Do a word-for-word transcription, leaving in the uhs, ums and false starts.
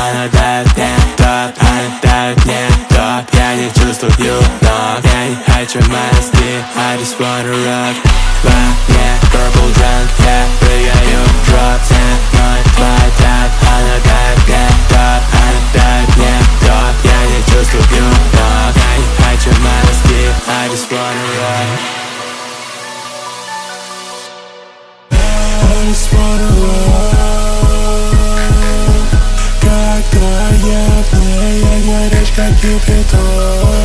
она дает мне топ, она дает мне топ. Я не чувствую, но я не хочу масти. I just wanna rock. Во мне purple drunk, я прыгаю в дроп. Ценой твой топ, она дает мне топ, она дает мне топ. Я не чувствую, но я не хочу масти. I just wanna rock. I just wanna rock. Когда я в ней, я горишь как Кипятон.